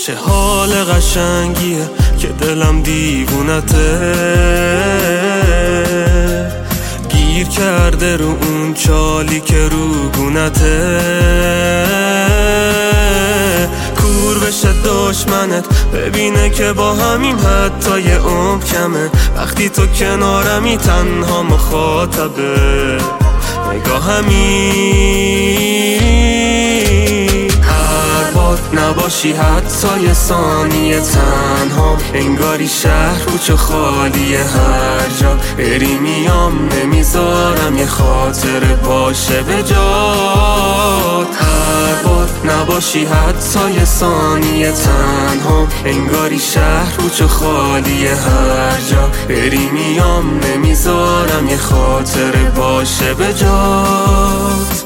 چه حال قشنگیه که دلم دیوونته، گیر کرده رو اون چالی که رو گونته. کور بشه دشمنت ببینه که با همین حتی یه عمر کمه، وقتی تو کنارمی تنها مخاطبه نگاهمی. هر بار نباشی حتی یه ثانیه تنها، انگاری شهر کوچه خالیه، هر جا بری میام نمیذارم یه خاطر باشه به جات. هر بار نباشی حتی یه ثانیه تنها، انگاری شهر کوچه خالیه، هر جا بری میام نمیذارم یه خاطر باشه به جات.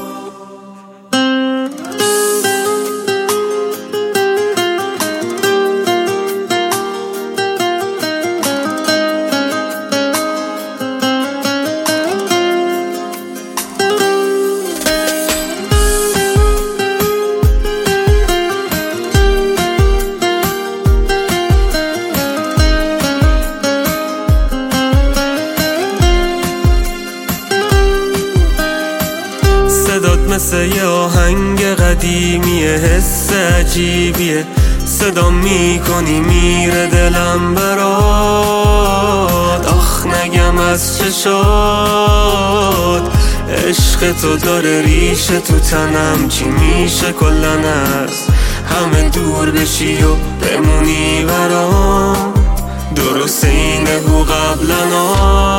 صدات مثل یه آهنگ قدیمیه، حس عجیبیه، صدا میکنی میره دلم برات. آخ نگم از چشات، عشق تو داره ریشه تو تنم، چی میشه کلن از همه دور بشی و بمونی برام، درست اینه هو قبلنا.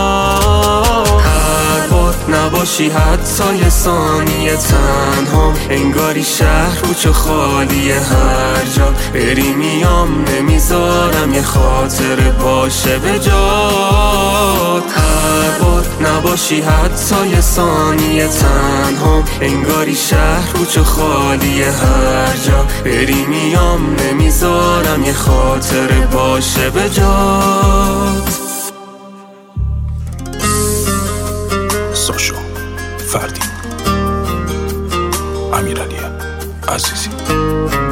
نباشی حتی یه ثانیه تنها، انگاری شهر کوچه خالیه، هر جا بری میام نمیذارم یه خاطر باشه به جات. هر بار نباشی حتی یه ثانیه تنها، انگاری شهر کوچه خالیه، هر جا بری میام نمیذارم یه خاطر باشه به جات. ساشا فردین، امیرعلی عزیزی.